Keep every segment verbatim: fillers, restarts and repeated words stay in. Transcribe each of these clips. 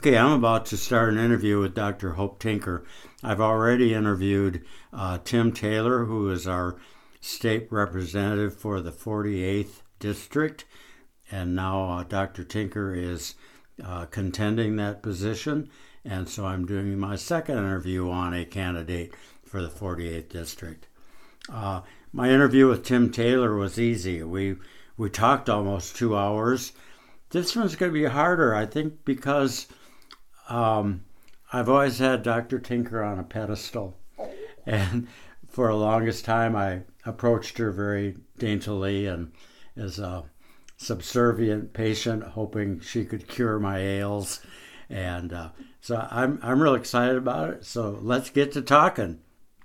Okay, I'm about to start an interview with Doctor Hope Tinker. I've already interviewed uh, Tim Taylor, who is our state representative for the forty-eighth District, and now uh, Doctor Tinker is uh, contending that position, and so I'm doing my second interview on a candidate for the forty-eighth District. Uh, my interview with Tim Taylor was easy. We we talked almost two hours. This one's going to be harder, I think, because um, I've always had Doctor Tinker on a pedestal. And for the longest time, I approached her very daintily and as a subservient patient, hoping she could cure my ails. And uh, so I'm, I'm real excited about it. So let's get to talking.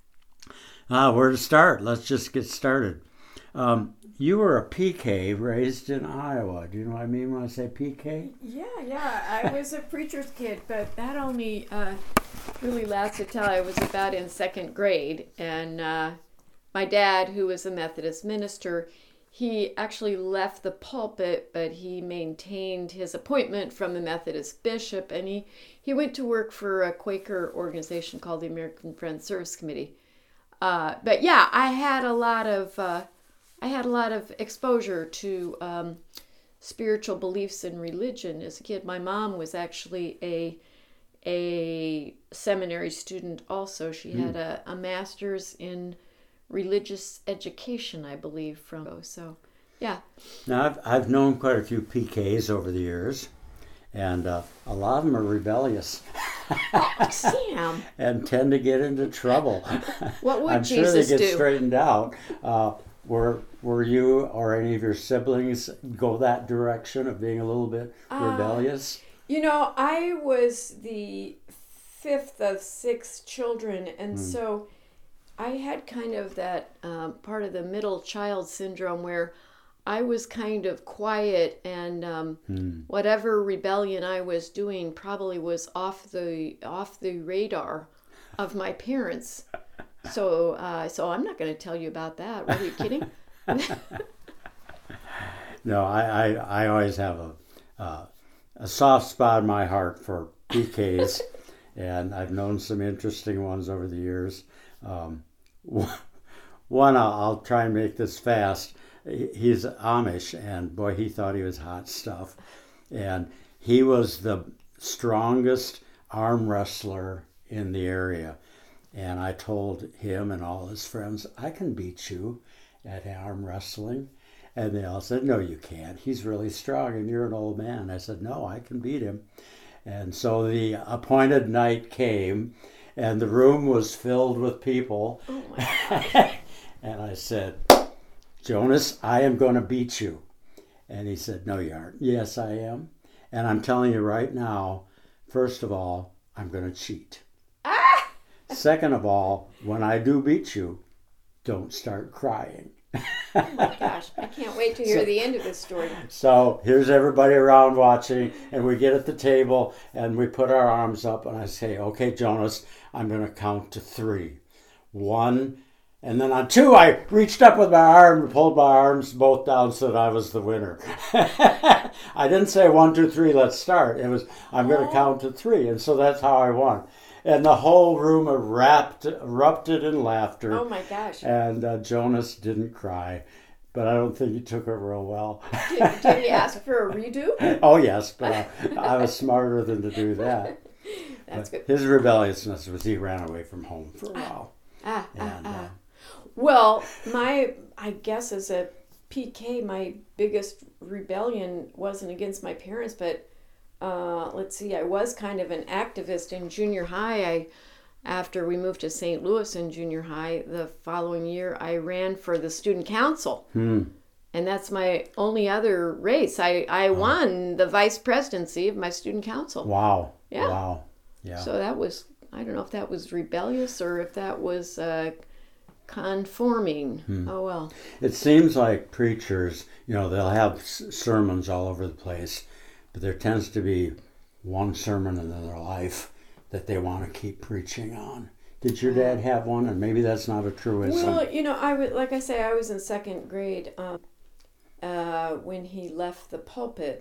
Uh, where to start? Let's just get started. Um, You were a P K raised in Iowa. Do you know what I mean when I say P K? Yeah, yeah. I was a preacher's kid, but that only uh, really lasted till I was about in second grade. And uh, my dad, who was a Methodist minister, he actually left the pulpit, but he maintained his appointment from the Methodist bishop, and he, he went to work for a Quaker organization called the American Friends Service Committee. Uh, but yeah, I had a lot of... Uh, I had a lot of exposure to um, spiritual beliefs and religion as a kid. My mom was actually a a seminary student also. She mm. had a, a master's in religious education, I believe, from so yeah. Now I've I've known quite a few P Ks over the years, and uh, a lot of them are rebellious. Sam. And tend to get into trouble. What would I'm Jesus sure they get do? straightened out. Uh, Were were you or any of your siblings go that direction of being a little bit rebellious? Uh, you know, I was the fifth of six children, and mm. so I had kind of that um, part of the middle child syndrome where I was kind of quiet, and um, mm. whatever rebellion I was doing probably was off the off the radar of my parents. So, uh, so I'm not going to tell you about that. What, are you kidding? No, I, I, I always have a uh, a soft spot in my heart for P Ks, and I've known some interesting ones over the years. Um, one, I'll, I'll try and make this fast. He's Amish, and boy, he thought he was hot stuff. And he was the strongest arm wrestler in the area. And I told him and all his friends, I can beat you at arm wrestling. And they all said, no, you can't. He's really strong and you're an old man. I said, no, I can beat him. And so the appointed night came and the room was filled with people. Oh my gosh. And I said, Jonas, I am going to beat you. And he said, no, you aren't. Yes, I am. And I'm telling you right now, first of all, I'm going to cheat. Second of all, when I do beat you, don't start crying. Oh my gosh, I can't wait to hear so, the end of this story. So here's everybody around watching, and we get at the table, and we put our arms up, and I say, okay, Jonas, I'm going to count to three. One, and then on two, I reached up with my arm and pulled my arms both down so that I was the winner. I didn't say one, two, three, let's start. It was, I'm going to oh. count to three, and so that's how I won. And the whole room erupted, erupted in laughter. Oh my gosh. And uh, Jonas didn't cry, but I don't think he took it real well. Did, did he ask for a redo? Oh, yes, but I, I was smarter than to do that. That's but good. His rebelliousness was he ran away from home for a while. Ah, and, ah, ah. Uh, well, my, I guess as a P K, my biggest rebellion wasn't against my parents, but Uh, let's see, I was kind of an activist in junior high. I, after we moved to Saint Louis in junior high, the following year I ran for the student council. Hmm. And that's my only other race. I, I oh. won the vice presidency of my student council. Wow. Yeah. Wow. Yeah. So that was, I don't know if that was rebellious or if that was uh, conforming. Hmm. Oh, well. It seems like preachers, you know, they'll have s- sermons all over the place. But there tends to be one sermon in their life that they want to keep preaching on. Did your dad have one? And maybe that's not a truism. Well, you know, I would, like I say, I was in second grade um, uh, when he left the pulpit.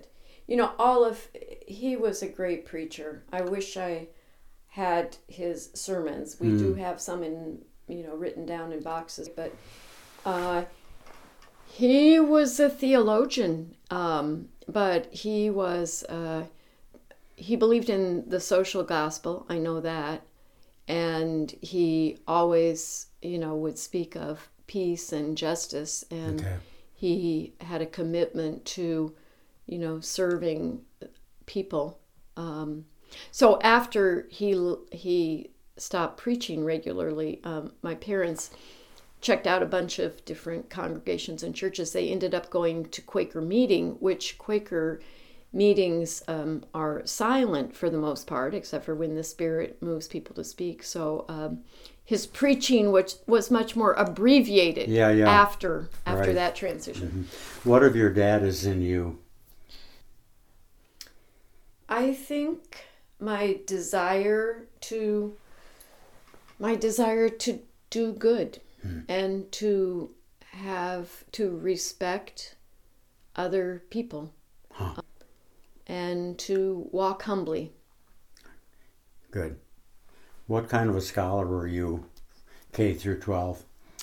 you know, all of, he was a great preacher. I wish I had his sermons. We mm. do have some in, you know, written down in boxes, but uh, he was a theologian, um, but he was, uh, he believed in the social gospel, I know that, and he always, you know, would speak of peace and justice, and okay. he had a commitment to, you know, serving people. Um, so after he he stopped preaching regularly, um, my parents checked out a bunch of different congregations and churches. They ended up going to Quaker meeting, which Quaker meetings um, are silent for the most part, except for when the Spirit moves people to speak. So um, his preaching, which was much more abbreviated yeah, yeah. after after right. that transition. Mm-hmm. What of your dad is in you? I think my desire to my desire to do good mm. and to have to respect other people. Huh. And to walk humbly. Good. What kind of a scholar were you, K through twelve?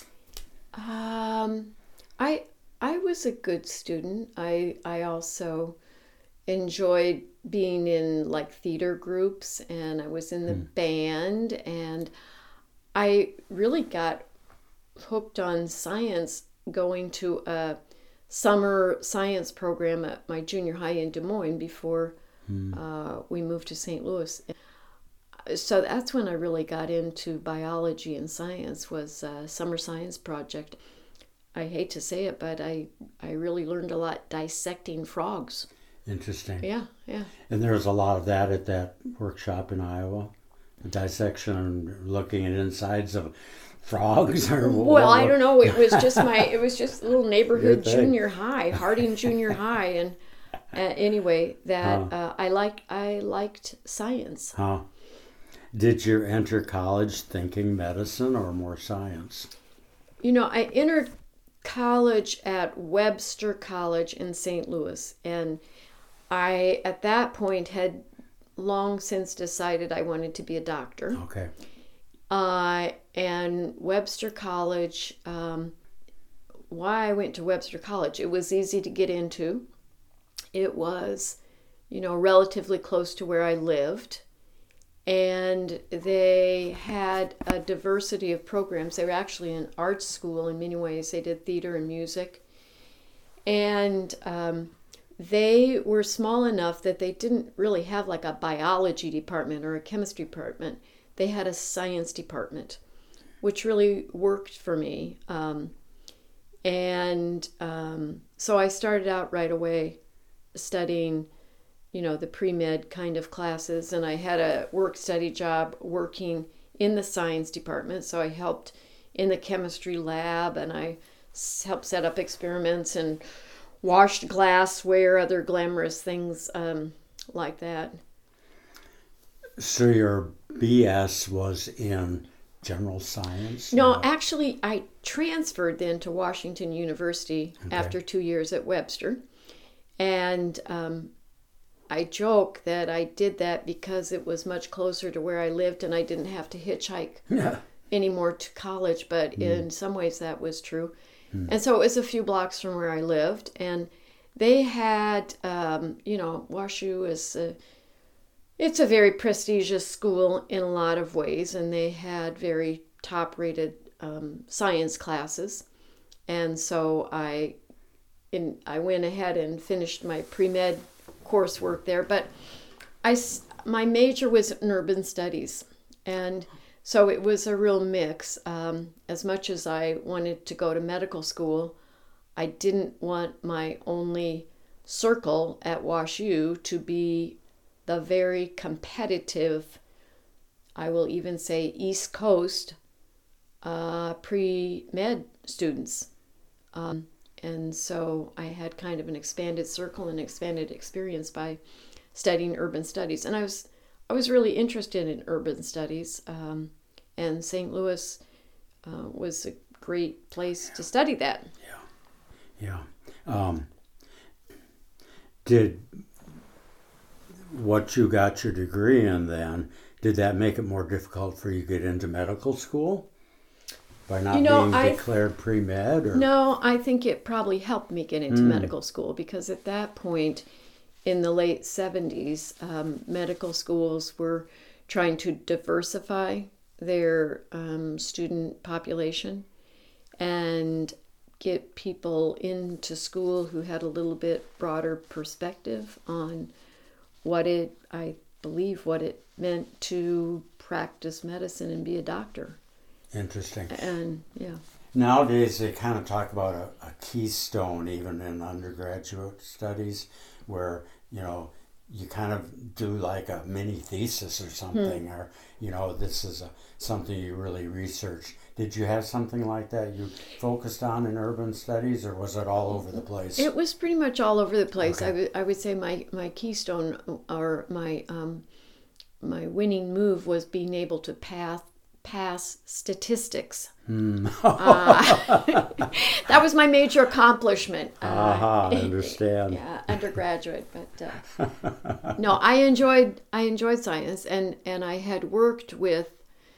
Um, I I was a good student. I I also enjoyed being in like theater groups, and I was in the hmm. band, and I really got hooked on science going to a summer science program at my junior high in Des Moines before hmm. uh, we moved to Saint Louis. So that's when I really got into biology and science, was a summer science project. I hate to say it, but I, I really learned a lot dissecting frogs. Interesting. Yeah, yeah. And there was a lot of that at that workshop in Iowa, the dissection and looking at insides of frogs or what? Well, I don't know. It was just my. It was just a little neighborhood junior high, Harding Junior High, and uh, anyway, that huh. uh, I like. I liked science. Huh. Did you enter college thinking medicine or more science? You know, I entered college at Webster College in Saint Louis, and I at that point had long since decided I wanted to be a doctor. Okay. Uh, and Webster College, um, why I went to Webster College, it was easy to get into. It was, you know, relatively close to where I lived. And they had a diversity of programs. They were actually an art school in many ways. They did theater and music. And um, they were small enough that they didn't really have like a biology department or a chemistry department. They had a science department, which really worked for me. Um, and um, so I started out right away studying, you know, the pre-med kind of classes. And I had a work-study job working in the science department. So I helped in the chemistry lab, and I helped set up experiments and washed glassware, other glamorous things um, like that. So your B S was in general science? No, uh, actually, I transferred then to Washington University okay. after two years at Webster. And um, I joke that I did that because it was much closer to where I lived and I didn't have to hitchhike yeah. anymore to college. But mm. in some ways that was true. Mm. And so it was a few blocks from where I lived. And they had, um, you know, WashU is a It's a very prestigious school in a lot of ways, and they had very top-rated um, science classes. And so I in, I went ahead and finished my pre-med coursework there. But I, my major was in urban studies, and so it was a real mix. Um, as much as I wanted to go to medical school, I didn't want my only circle at WashU to be the very competitive, I will even say East Coast uh, pre-med students. Um, and so I had kind of an expanded circle and expanded experience by studying urban studies. And I was I was really interested in urban studies. Um, and Saint Louis uh, was a great place to study that. Yeah, yeah. Um, did what you got your degree in then, did that make it more difficult for you to get into medical school? By not You know, being I- declared pre-med? Or? No, I think it probably helped me get into Mm. medical school, because at that point in the late seventies, um, medical schools were trying to diversify their um, student population and get people into school who had a little bit broader perspective on what it, I believe, what it meant to practice medicine and be a doctor. Interesting. And yeah. Nowadays, they kind of talk about a, a keystone, even in undergraduate studies, where, you know, you kind of do like a mini thesis or something, Hmm. or, you know, this is a, something you really research. Did you have something like that you focused on in urban studies, or was it all over the place? It was pretty much all over the place. Okay. I would I would say my, my keystone, or my um, my winning move, was being able to pass pass statistics. Hmm. Uh, that was my major accomplishment. Uh, Aha, I understand. Yeah, undergraduate, but uh, no, I enjoyed I enjoyed science, and and I had worked with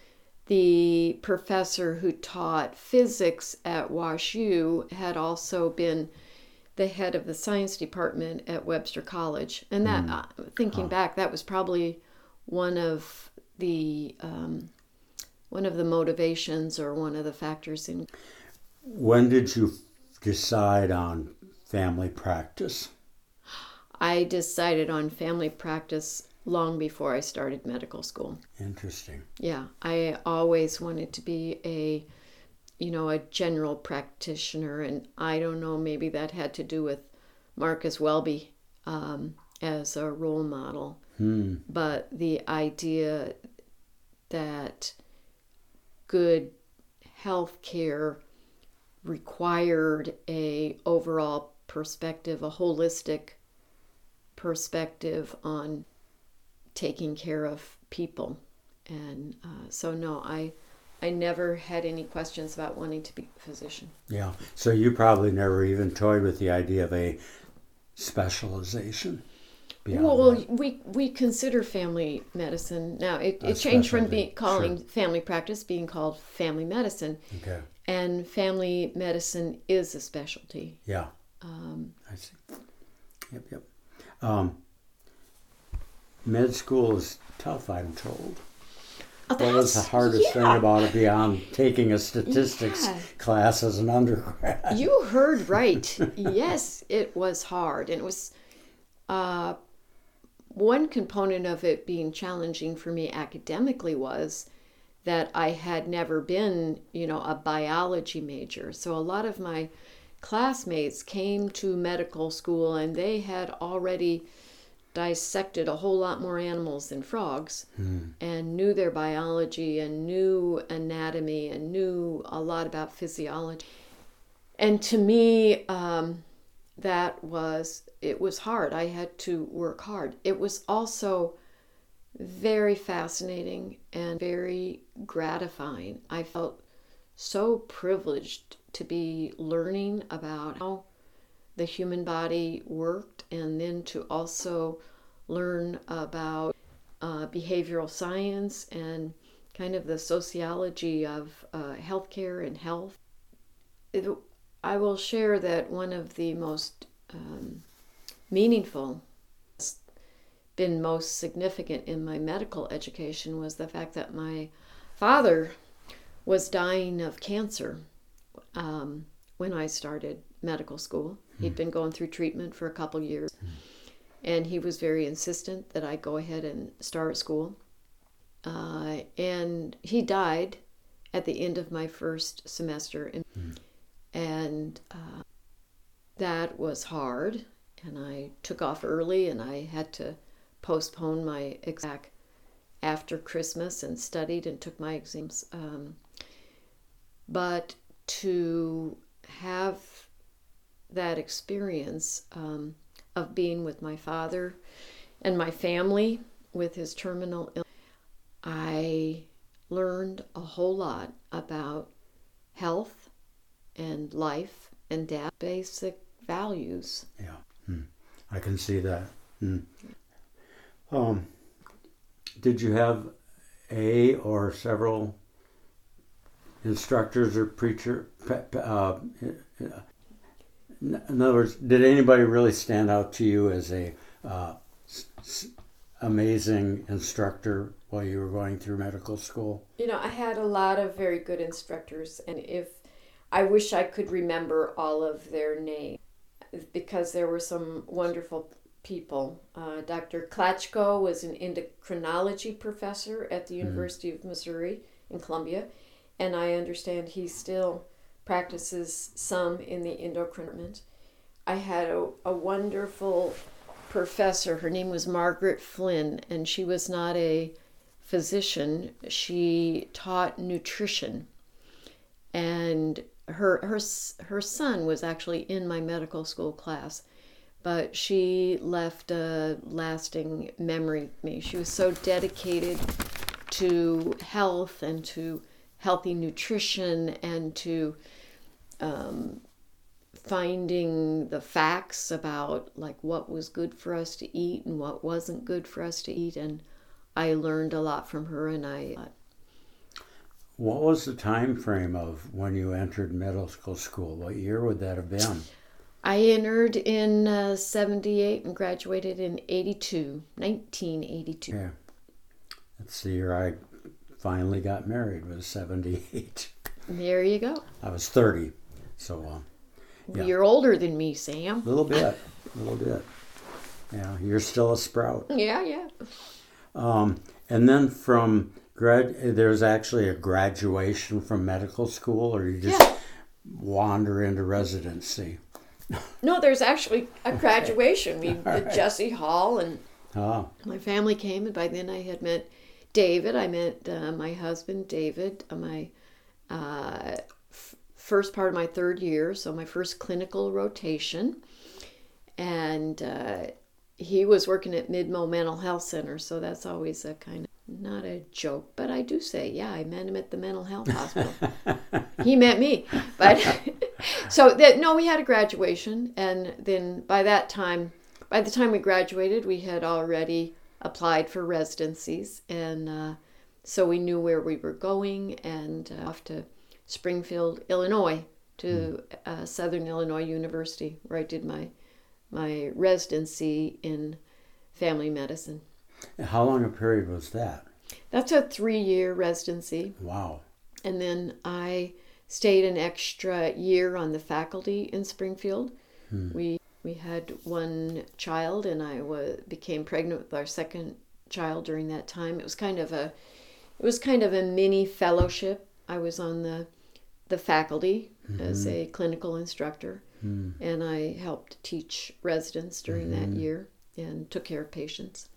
the professor who taught physics at WashU, had also been the head of the science department at Webster College. And that, Mm. uh, thinking Huh. back, that was probably one of the um, one of the motivations, or one of the factors in. When did you decide on family practice? I decided on family practice long before I started medical school. Interesting. Yeah, I always wanted to be a, you know, a general practitioner, and I don't know, maybe that had to do with Marcus Welby um, as a role model. Hmm. But the idea that good health care required a overall perspective, a holistic perspective on taking care of people. And uh, so no, I I never had any questions about wanting to be a physician. Yeah. So you probably never even toyed with the idea of a specialization. beyond Well, that. we we consider family medicine now. It, A it changed from specialty, being calling sure. family practice being called family medicine, Okay. and family medicine is a specialty. Yeah. Um, I see. Yep. Yep. Um, med school is tough, I'm told. oh, What was the that's- hardest yeah. thing about it beyond taking a statistics Yeah. class as an undergrad? You heard right. Yes, it was hard. And it was uh, one component of it being challenging for me academically was that I had never been, you know, a biology major. So a lot of my classmates came to medical school and they had already dissected a whole lot more animals than frogs, Hmm. and knew their biology and knew anatomy and knew a lot about physiology. And to me, um, that was, it was hard. I had to work hard. It was also very fascinating and very gratifying. I felt so privileged to be learning about how the human body worked, and then to also learn about uh, behavioral science and kind of the sociology of uh, healthcare and health. It, I will share that one of the most um, meaningful, been most significant in my medical education, was the fact that my father was dying of cancer um, when I started medical school. He'd been going through treatment for a couple years, and he was very insistent that I go ahead and start school. Uh, and he died at the end of my first semester, and, and uh, that was hard. And I took off early, and I had to postpone my exam after Christmas, and studied and took my exams. Um, but to have that experience um, of being with my father and my family with his terminal illness, I learned a whole lot about health and life and death, basic values. Yeah. Hmm. I can see that. Hmm. Um, did you have a or several instructors or preacher? Uh, in other words, did anybody really stand out to you as a uh, s- amazing instructor while you were going through medical school? You know, I had a lot of very good instructors, and if I wish I could remember all of their names because there were some wonderful people. Uh, Doctor Klatchko was an endocrinology professor at the University mm-hmm. of Missouri in Columbia, and I understand he still practices some in the endocrine department. I had a, a wonderful professor. Her name was Margaret Flynn, and she was not a physician. She taught nutrition, and her her her son was actually in my medical school class, but she left a lasting memory with me. She was so dedicated to health and to healthy nutrition and to um, finding the facts about like what was good for us to eat and what wasn't good for us to eat, and I learned a lot from her. And I What was the time frame of when you entered medical school? What year would that have been? I entered in uh, seventy-eight and graduated in eighty-two, nineteen eighty-two. Yeah. That's the year I finally got married, was seventy-eight. There you go. I was thirty, so uh, yeah. You're older than me, Sam. A little bit, a little bit. Yeah, you're still a sprout. Yeah, yeah. Um, and then from grad, there's actually a graduation from medical school, or you just yeah. wander into residency? No, there's actually a graduation. We All did right. Jesse Hall, and oh. my family came, and by then I had met David. I met uh, my husband, David, uh, my uh, f- first part of my third year, so my first clinical rotation. And uh, he was working at Midmo Mental Health Center, so that's always a kind of, not a joke, but I do say, yeah, I met him at the mental health hospital. He met me. But so that no, we had a graduation, and then by that time, by the time we graduated, we had already applied for residencies, and uh, so we knew where we were going, and uh, off to Springfield, Illinois, to uh, Southern Illinois University, where I did my my residency in family medicine. How long a period was that? That's a three-year residency. Wow. And then I stayed an extra year on the faculty in Springfield. Hmm. We we had one child, and I was became pregnant with our second child during that time. It was kind of a it was kind of a mini fellowship. I was on the the faculty mm-hmm. as a clinical instructor, mm. and I helped teach residents during mm-hmm. that year and took care of patients.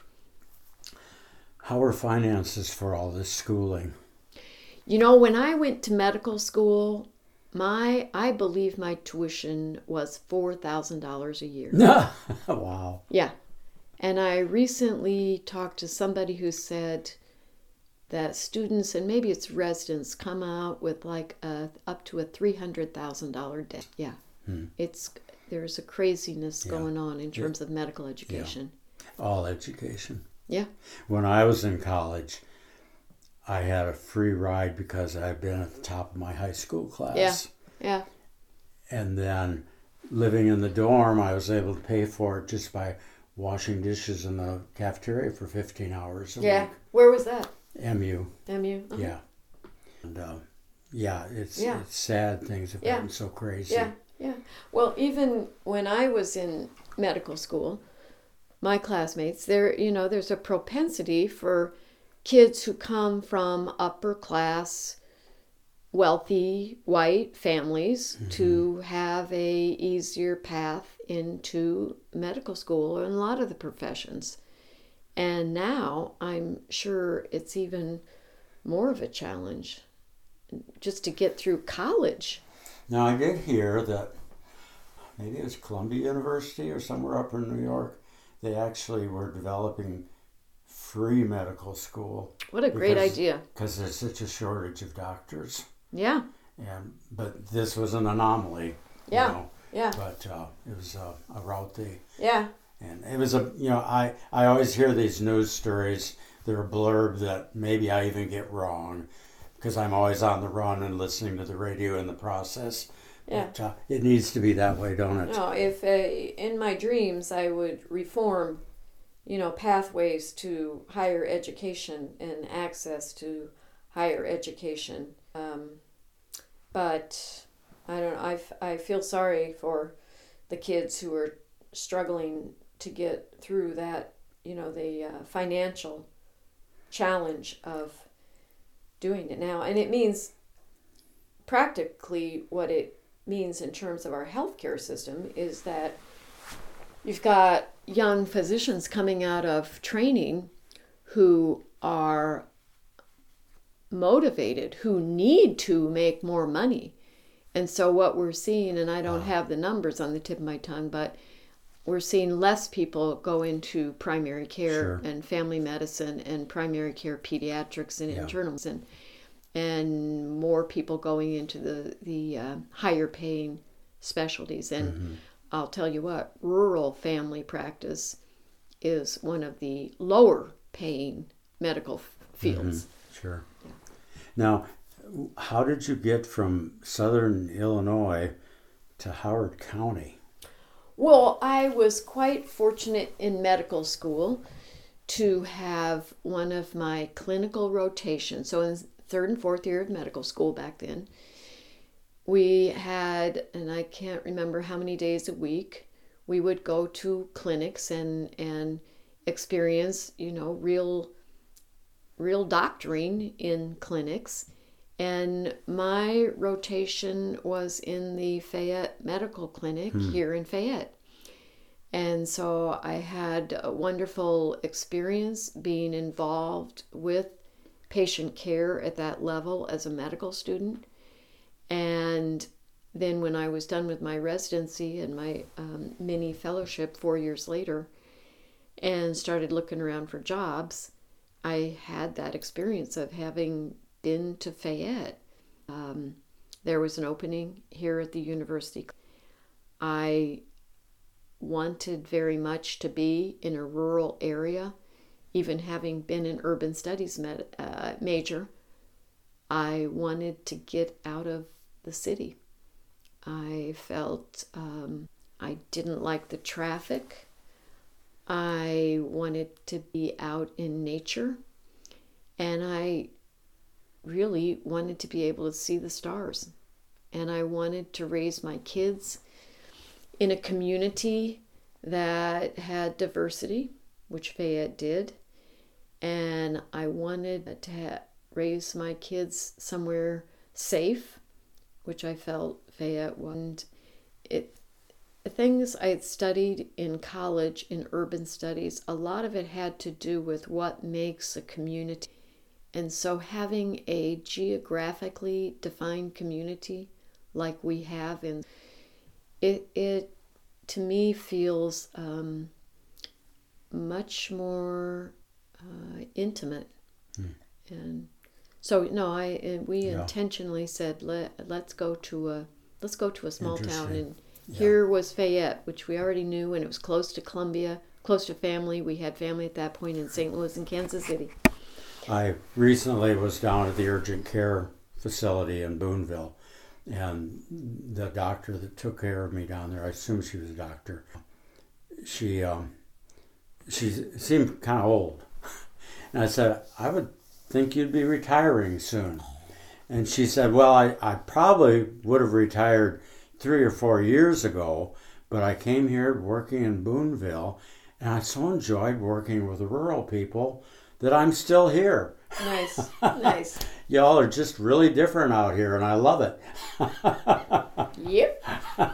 How were finances for all this schooling? You know, when I went to medical school, my I believe my tuition was four thousand dollars a year. Wow. Yeah. And I recently talked to somebody who said that students, and maybe it's residents, come out with like a, up to a three hundred thousand dollars debt. Yeah. Hmm. It's there's a craziness yeah. going on in terms yeah. of medical education. Yeah. All education. Yeah. When I was in college, I had a free ride because I'd been at the top of my high school class. Yeah, yeah. And then living in the dorm, I was able to pay for it just by washing dishes in the cafeteria for fifteen hours a yeah. week. Where was that? M U. M U? Uh-huh. Yeah. And uh, yeah, it's, yeah. it's sad things have yeah. gotten so crazy. Yeah, yeah. Well, even when I was in medical school, my classmates, there, you know, there's a propensity for kids who come from upper class, wealthy white families mm-hmm. to have a easier path into medical school or in a lot of the professions. And now I'm sure it's even more of a challenge just to get through college. Now I did hear that maybe it was Columbia University or somewhere up in New York, they actually were developing free medical school. What a great because, idea. Because there's such a shortage of doctors. Yeah. And but this was an anomaly. Yeah. You know, yeah. But uh, it was uh, a route they yeah. And it was a, you know, I, I always hear these news stories. They're a blurb that maybe I even get wrong because I'm always on the run and listening to the radio in the process. Yeah. But, uh, it needs to be that way, don't it? No, if uh, in my dreams I would reform, you know, pathways to higher education and access to higher education. Um, but I don't know, I, f- I feel sorry for the kids who are struggling to get through that, you know, the uh, financial challenge of doing it now. And it means practically what it means in terms of our healthcare system is that you've got young physicians coming out of training who are motivated, who need to make more money. And so what we're seeing, and I don't have the numbers on the tip of my tongue, but we're seeing less people go into primary care Sure. and family medicine and primary care pediatrics and Yeah. internal medicine, and more people going into the, the uh, higher paying specialties. And Mm-hmm. I'll tell you what, rural family practice is one of the lower paying medical f- fields. Mm-hmm. Sure. Yeah. Now, how did you get from Southern Illinois to Howard County? Well, I was quite fortunate in medical school to have one of my clinical rotations. So in third and fourth year of medical school back then, we had, and I can't remember how many days a week, we would go to clinics and and experience, you know, real real doctoring in clinics. And my rotation was in the Fayette Medical Clinic hmm. here in Fayette. And so I had a wonderful experience being involved with patient care at that level as a medical student. And then when I was done with my residency and my um, mini fellowship four years later and started looking around for jobs, I had that experience of having been to Fayette. Um, there was an opening here at the university. I wanted very much to be in a rural area, even having been an urban studies med- uh, major. I wanted to get out of the city. I felt um, I didn't like the traffic. I wanted to be out in nature, and I really wanted to be able to see the stars. And I wanted to raise my kids in a community that had diversity, which Fayette did. And I wanted to ha- raise my kids somewhere safe, which I felt Fayette wasn't. It, the things I had studied in college in urban studies, a lot of it had to do with what makes a community. And so having a geographically defined community like we have, in it, it to me feels um, much more uh, intimate. Hmm. And so no, I and we yeah. intentionally said let let's go to a let's go to a small town, and yeah. here was Fayette, which we already knew, and it was close to Columbia, close to family. We had family at that point in Saint Louis and Kansas City. I recently was down at the urgent care facility in Boonville, and the doctor that took care of me down there, I assume she was a doctor, she um, she seemed kind of old. And I said, I would think you'd be retiring soon. And she said, well, I, I probably would have retired three or four years ago, but I came here working in Boonville, and I so enjoyed working with the rural people that I'm still here. Nice, nice. Y'all are just really different out here, and I love it. Yep.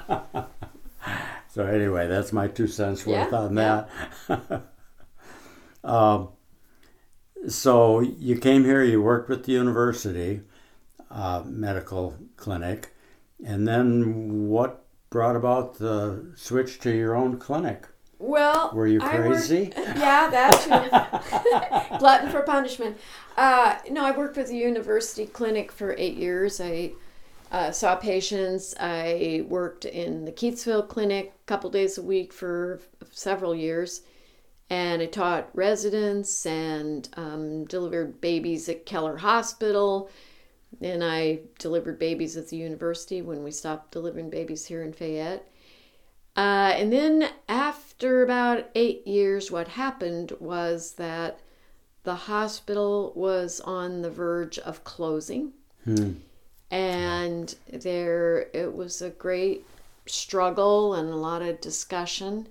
So anyway, that's my two cents worth yeah, on yeah. that. um, so you came here, you worked with the university uh, medical clinic, and then what brought about the switch to your own clinic? Well, were you crazy? I worked, yeah, that too. Glutton for punishment. Uh, no, I worked with the university clinic for eight years. I uh, saw patients. I worked in the Keatsville Clinic a couple days a week for several years. And I taught residents and um, delivered babies at Keller Hospital. And I delivered babies at the university when we stopped delivering babies here in Fayette. Uh, and then after about eight years, what happened was that the hospital was on the verge of closing. Hmm. And there, it was a great struggle and a lot of discussion.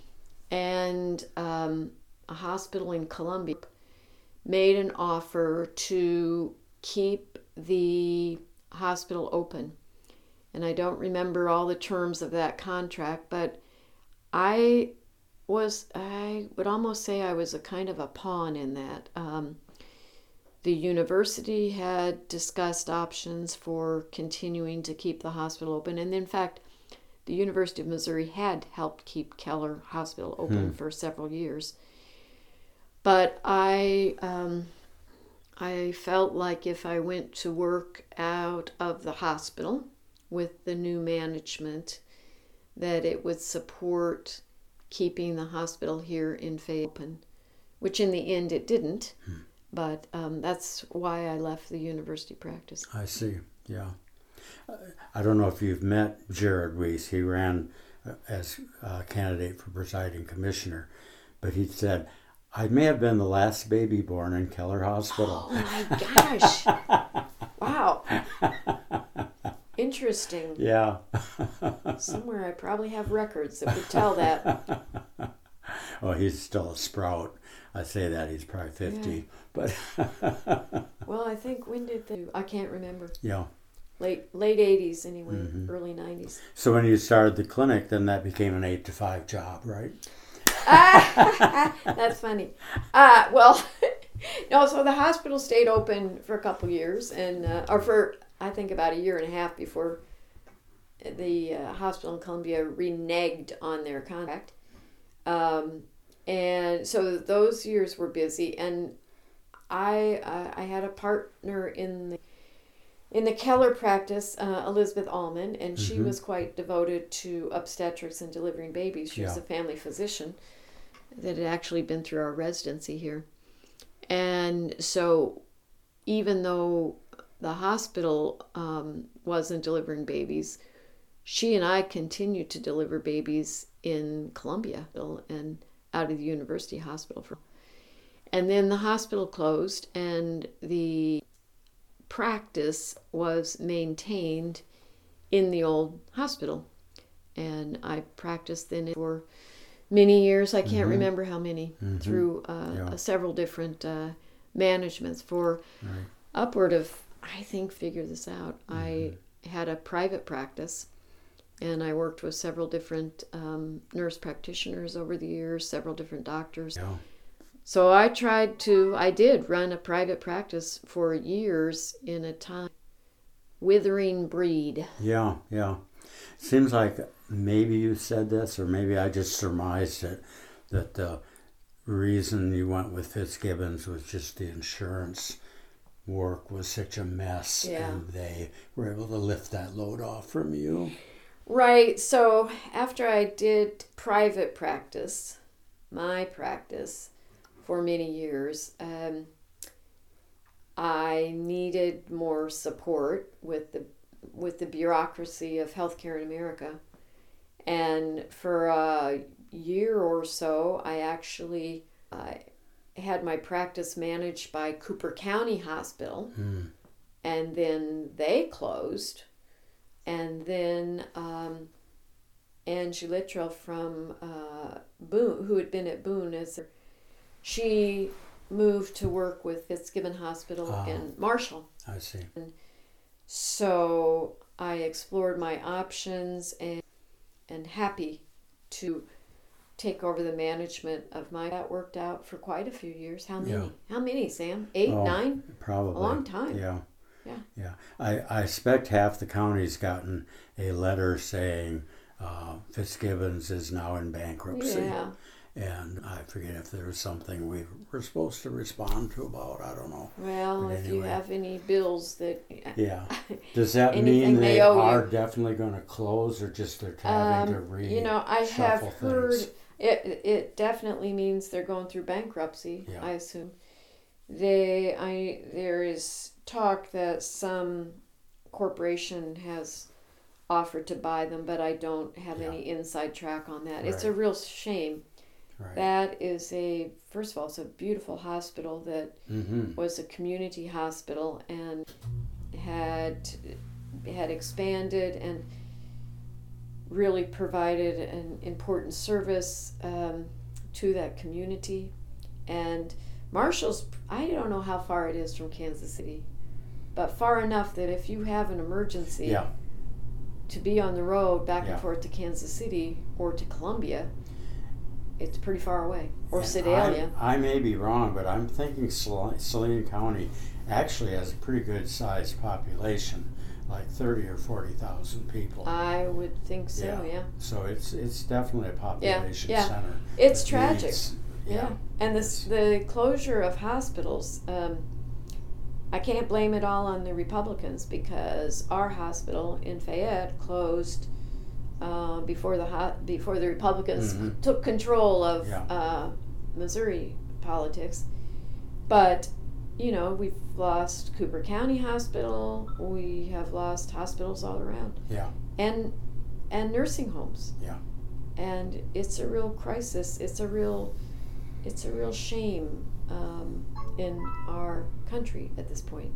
And um, a hospital in Columbia made an offer to keep the hospital open. And I don't remember all the terms of that contract, but I was, I would almost say I was a kind of a pawn in that. Um, the university had discussed options for continuing to keep the hospital open. And in fact, the University of Missouri had helped keep Keller Hospital open hmm. for several years. But I um, I felt like if I went to work out of the hospital with the new management, that it would support keeping the hospital here in Fayette open, which in the end it didn't. Hmm. But um, that's why I left the university practice. I see, yeah. I don't know if you've met Jared Weiss. He ran as a candidate for presiding commissioner, but he said, I may have been the last baby born in Keller Hospital. Oh my gosh. Wow. Interesting. Yeah. Somewhere I probably have records that would tell that. Oh, he's still a sprout. I say that, he's probably fifty. Yeah. But well, I think, when did they, I can't remember. Yeah. Late late eighties anyway, mm-hmm. early nineties. So when you started the clinic, then that became an eight to five job, right? ah, that's funny. Uh, well, no, so the hospital stayed open for a couple years, and uh, or for, I think, about a year and a half before the uh, hospital in Columbia reneged on their contract. Um, and so those years were busy, and I uh, I had a partner in the In the Keller practice, uh, Elizabeth Allman, and she mm-hmm. was quite devoted to obstetrics and delivering babies. She yeah. was a family physician that had actually been through our residency here. And so even though the hospital um, wasn't delivering babies, she and I continued to deliver babies in Columbia and out of the university hospital. For, and then the hospital closed, and the practice was maintained in the old hospital, and I practiced then for many years. I can't mm-hmm. remember how many, mm-hmm. through uh, yeah. several different uh, managements for right. upward of, I think, figure this out, mm-hmm. I had a private practice, and I worked with several different um, nurse practitioners over the years, several different doctors. Yeah. So I tried to, I did run a private practice for years in a time. Withering breed. Yeah, yeah. Seems like maybe you said this, or maybe I just surmised it, that the reason you went with Fitzgibbons was just the insurance work was such a mess, yeah. and they were able to lift that load off from you. Right. So after I did private practice, my practice, for many years, um, I needed more support with the with the bureaucracy of healthcare in America. And for a year or so, I actually uh, had my practice managed by Cooper County Hospital, mm. and then they closed. And then um, Angie Littrell from uh, Boone, who had been at Boone as a She moved to work with Fitzgibbon Hospital oh, in Marshall. I see. And so I explored my options, and and happy to take over the management of my. That worked out for quite a few years. How many? Yeah. How many, Sam? Eight, oh, nine? Probably. A long time. Yeah. Yeah. Yeah. I, I expect half the county's gotten a letter saying uh, Fitzgibbons is now in bankruptcy. Yeah. And I forget if there was something we were supposed to respond to about. I don't know. Well, But if you anyway. have any bills that Yeah. Does that Anything mean they they owe you. are definitely going to close, or just they're having to Um, re? you know, I have shuffle heard things? it. It definitely means they're going through bankruptcy. Yeah. I assume they. I there is talk that some corporation has offered to buy them, but I don't have Yeah. any inside track on that. It's a Right. real shame. Right. That is a first of all, it's a beautiful hospital that Mm-hmm. was a community hospital and had had expanded and really provided an important service um, to that community. And Marshall's, I don't know how far it is from Kansas City, but far enough that if you have an emergency Yeah. to be on the road back Yeah. and forth to Kansas City or to Columbia, it's pretty far away. Or And Sedalia. I, I may be wrong, but I'm thinking Sal- Saline County actually has a pretty good sized population, like thirty or forty thousand people. I would think so, Yeah. yeah. So it's it's definitely a population yeah. center. It's that tragic. needs- Yeah, and this the closure of hospitals. Um, I can't blame it all on the Republicans because our hospital in Fayette closed uh, before the ho- before the Republicans Mhm. took control of Yeah. uh, Missouri politics. But you know, we've lost Cooper County Hospital. We have lost hospitals all around. Yeah. And and nursing homes. Yeah. And it's a real crisis. It's a real it's a real shame um, in our country at this point.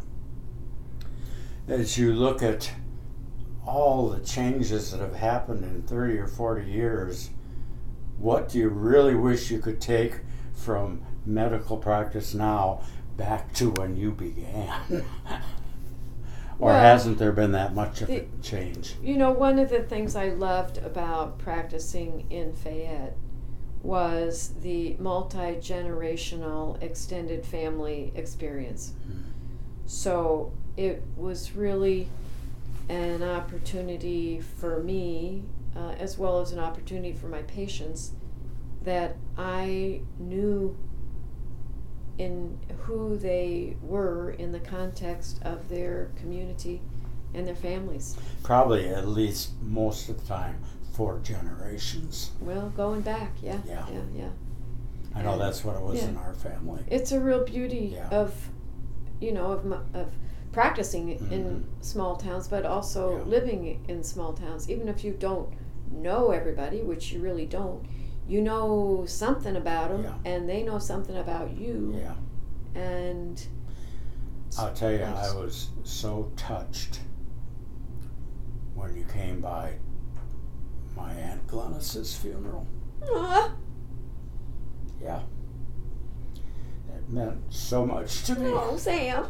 As you look at all the changes that have happened in thirty or forty years, what do you really wish you could take from medical practice now back to when you began? Or Well, hasn't there been that much of the- a change? You know, one of the things I loved about practicing in Fayette was the multi-generational extended family experience. So it was really an opportunity for me, uh, as well as an opportunity for my patients, that I knew in who they were in the context of their community and their families. Probably at least most of the time four generations. Well, going back, yeah, Yeah. yeah, yeah. I know And- that's what it was yeah. in our family. It's a real beauty Yeah. of, you know, of m- of practicing Mhm. in small towns, but also Yeah. living in small towns. Even if you don't know everybody, which you really don't, you know something about them, Yeah. and they know something about you, Yeah. and I'll tell you, I Nice. was so touched when you came by my Aunt Glennis's funeral. Ah, Yeah. It meant so much to me. oh, Sam.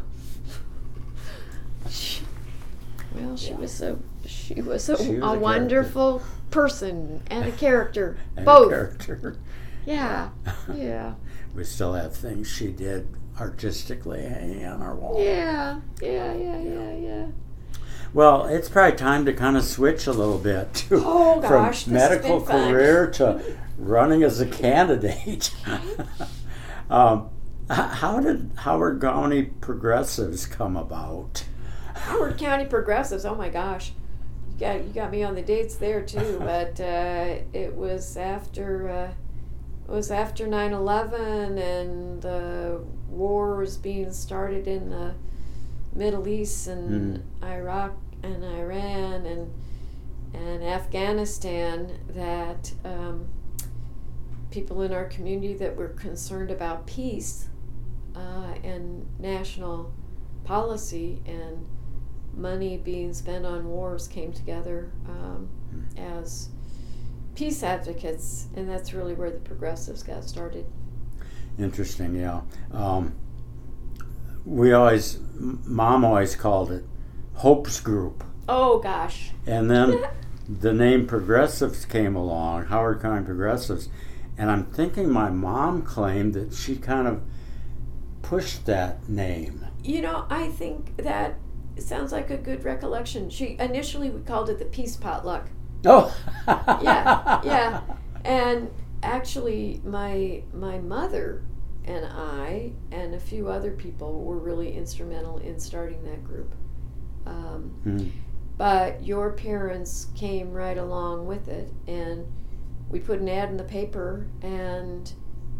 Well, she Yeah. was a she was a, She was a a character. wonderful person and a character, And a both. character. Yeah, yeah, We still have things she did artistically hanging on our wall. yeah, yeah, yeah, yeah, yeah. Well, it's probably time to kind of switch a little bit to Oh, gosh, from this has medical been fun. career to running as a candidate. um, h- how did Howard County Progressives come about? Howard County Progressives. Oh my gosh, you got you got me on the dates there too. But uh, it was after uh, it was after nine eleven and the war was being started in the Middle East and Iraq and Iran and and Afghanistan that um, people in our community that were concerned about peace uh, and national policy and money being spent on wars came together um, as peace advocates, and that's really where the Progressives got started. Interesting, yeah. Um, we always, m- Mom always called it Hope's Group. Oh gosh. And then the name Progressives came along, Howard County Progressives, and I'm thinking my mom claimed that she kind of pushed that name. You know, I think that sounds like a good recollection. She initially we called it the Peace Potluck. Oh! Yeah, yeah. And actually, my my mother and I and a few other people were really instrumental in starting that group. Um, Mm. But your parents came right along with it, and we put an ad in the paper, and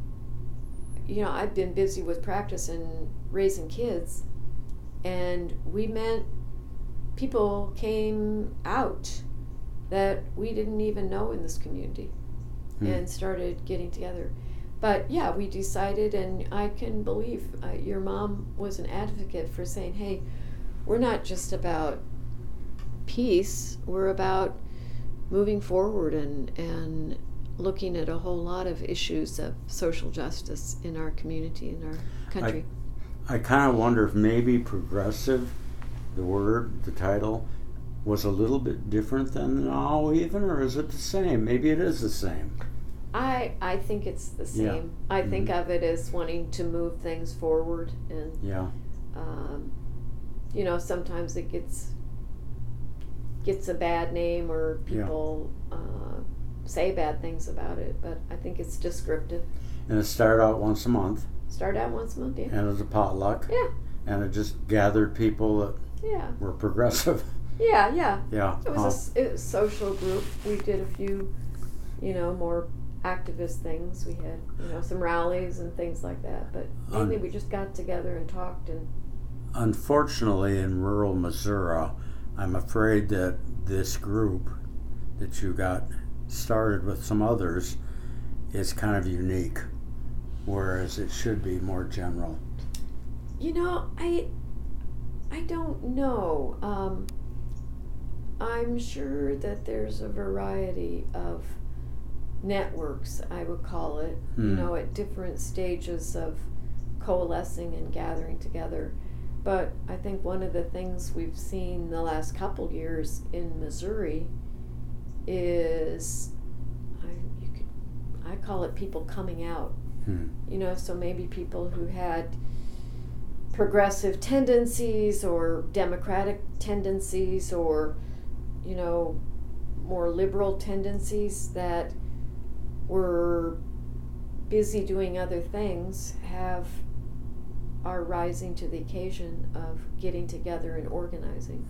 you know, I've been busy with practice and raising kids, and we met, people came out that we didn't even know in this community Mm. and started getting together. But yeah, we decided, and I can believe uh, your mom was an advocate for saying, hey, we're not just about peace, we're about moving forward and and looking at a whole lot of issues of social justice in our community, in our country. I kind of wonder if maybe progressive, the word, the title, was a little bit different than now even, or is it the same? Maybe it is the same. I I think it's the same. Yeah. I think Mhm. of it as wanting to move things forward, and Yeah. um, you know, sometimes it gets gets a bad name, or people uh, say bad things about it, but I think it's descriptive. And it started out once a month, Start out once a month, yeah. and it was a potluck, Yeah, and it just gathered people that yeah, were progressive. yeah, yeah. Yeah. It was huh. a s- it was a social group. We did a few, you know, more activist things. We had, you know, some rallies and things like that, but mainly Un- we just got together and talked. And Unfortunately, in rural Missouri, I'm afraid that this group that you got started with some others is kind of unique, whereas it should be more general. you know, I I don't know. Um, I'm sure that there's a variety of networks, I would call it, you Hmm. know, at different stages of coalescing and gathering together. But I think one of the things we've seen the last couple years in Missouri is, I, you could, I call it people coming out. Hmm. You know, so maybe people who had progressive tendencies or democratic tendencies, or, you know, more liberal tendencies that were busy doing other things, have are rising to the occasion of getting together and organizing.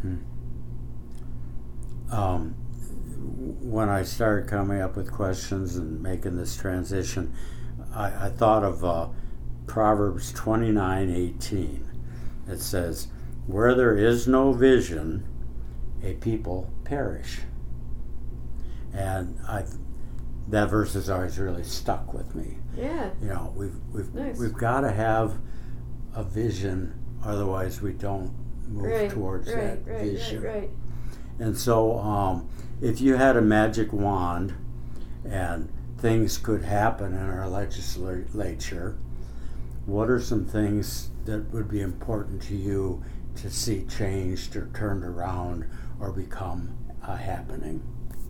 Hmm. Um, when I started coming up with questions and making this transition, I, I thought of uh, Proverbs twenty-nine eighteen. It says, "Where there is no vision, a people perish." And I, that verse has always really stuck with me. Yeah. You know, we've we've Nice. we've got to have a vision, otherwise we don't move Right, towards right, that right, vision. right, right. And so, um, if you had a magic wand and things could happen in our legislature, what are some things that would be important to you to see changed or turned around or become a happening?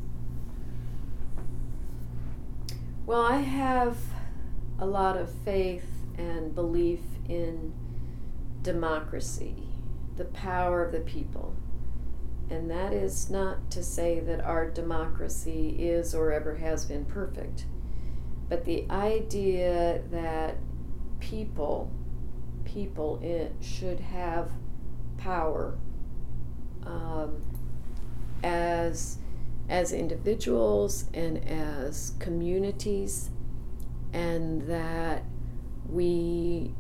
Well, I have a lot of faith and belief in democracy, the power of the people. And that is not to say that our democracy is or ever has been perfect, but the idea that people, people it should have power um, as as individuals and as communities, and that we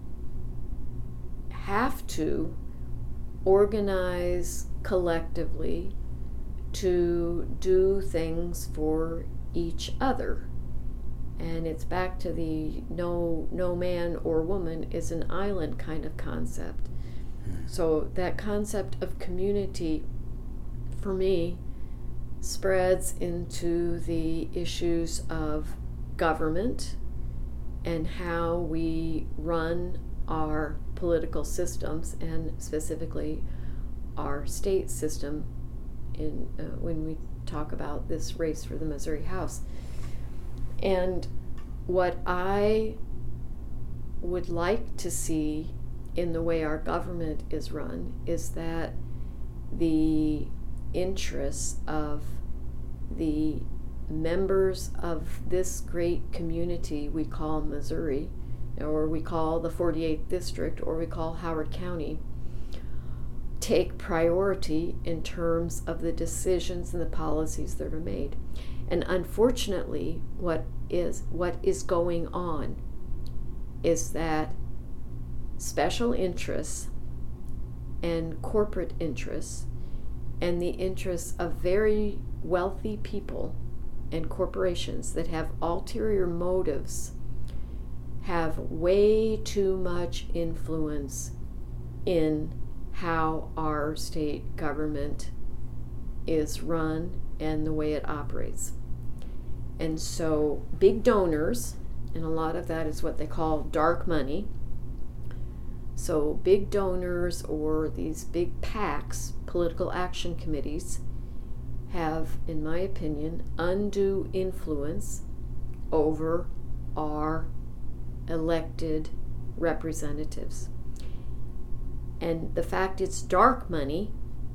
have to organize collectively to do things for each other. And it's back to the no no man or woman is an island kind of concept. So that concept of community, for me, spreads into the issues of government and how we run our political systems, and specifically our state system in uh, when we talk about this race for the Missouri House. And what I would like to see in the way our government is run is that the interests of the members of this great community we call Missouri, or we call the forty-eighth District, or we call Howard County, take priority in terms of the decisions and the policies that are made. And unfortunately, what is what is going on is that special interests and corporate interests and the interests of very wealthy people and corporations that have ulterior motives have way too much influence in how our state government is run and the way it operates. And so big donors, and a lot of that is what they call dark money. So big donors or these big PACs, political action committees, have, in my opinion, undue influence over our elected representatives. And the fact it's dark money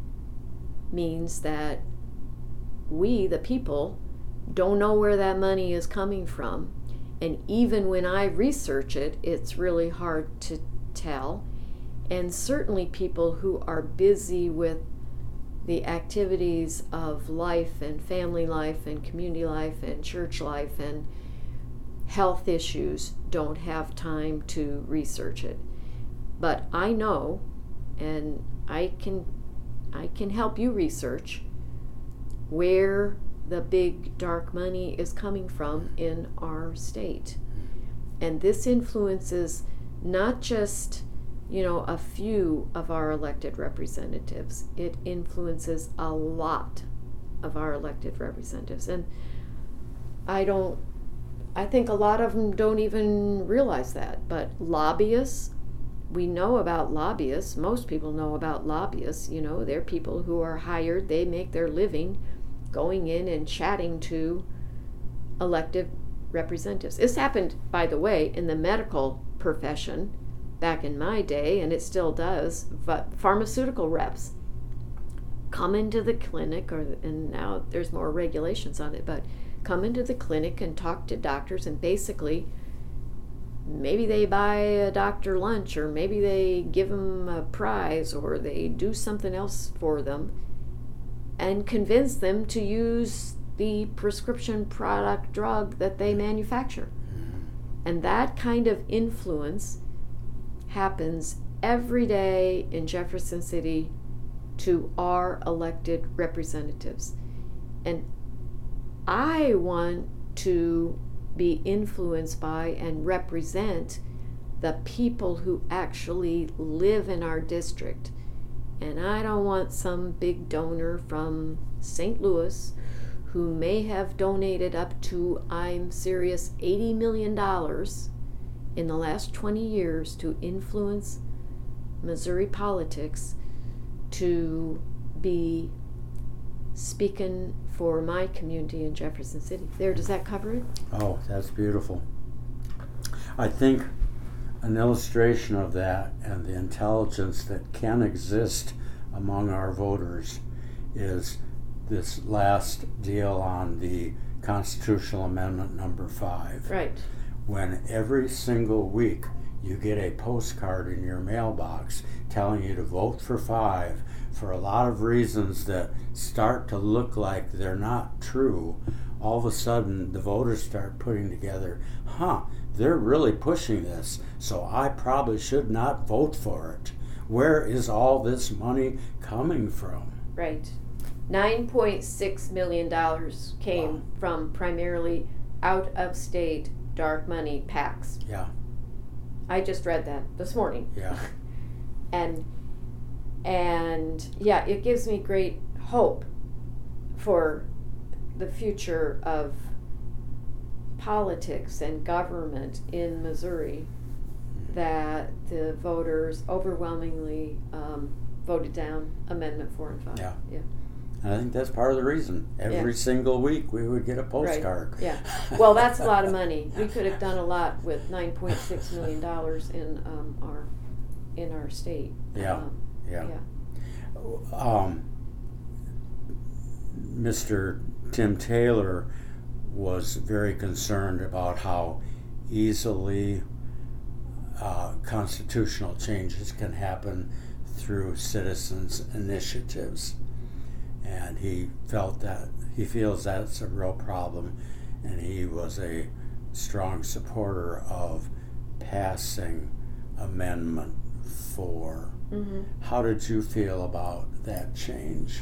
means that we, the people, don't know where that money is coming from. And even when I research it, it's really hard to tell. And certainly people who are busy with the activities of life and family life and community life and church life and health issues don't have time to research it. But I know, and I can I can help you research where the big dark money is coming from in our state. And this influences not just, you know, a few of our elected representatives. It influences a lot of our elected representatives. And I don't, I think a lot of them don't even realize that. But lobbyists, we know about lobbyists. Most people know about lobbyists. You know, they're people who are hired, they make their living going in and chatting to elected representatives. This happened, by the way, in the medical profession back in my day, and it still does. But pharmaceutical reps come into the clinic, or and now there's more regulations on it, but come into the clinic and talk to doctors, and basically maybe they buy a doctor lunch, or maybe they give them a prize, or they do something else for them and convince them to use the prescription product drug that they manufacture. And that kind of influence happens every day in Jefferson City to our elected representatives. And I want to be influenced by and represent the people who actually live in our district. And I don't want some big donor from Saint Louis who may have donated up to, I'm serious, eighty million dollars in the last twenty years to influence Missouri politics to be speaking for my community in Jefferson City. There, does that cover it? Oh, that's beautiful. I think an illustration of that and the intelligence that can exist among our voters is this last deal on the constitutional amendment number five. Right. When every single week you get a postcard in your mailbox telling you to vote for five for a lot of reasons that start to look like they're not true, all of a sudden the voters start putting together, huh, they're really pushing this, so I probably should not vote for it. Where is all this money coming from? Right. nine point six million dollars came wow. from primarily out-of-state dark money PACs. Yeah. I just read that this morning. Yeah. and and yeah, it gives me great hope for the future of politics and government in Missouri that the voters overwhelmingly um, voted down Amendment four and five. Yeah. Yeah. I think that's part of the reason. Every yeah. single week we would get a postcard. Right. Yeah. Well, that's a lot of money. We could have done a lot with nine point six million dollars in um, our in our state. Yeah. Um, yeah. yeah. Um, Mister Tim Taylor was very concerned about how easily uh, constitutional changes can happen through citizens' initiatives. And he felt that, he feels that's a real problem, and he was a strong supporter of passing Amendment four. Mm-hmm. How did you feel about that change?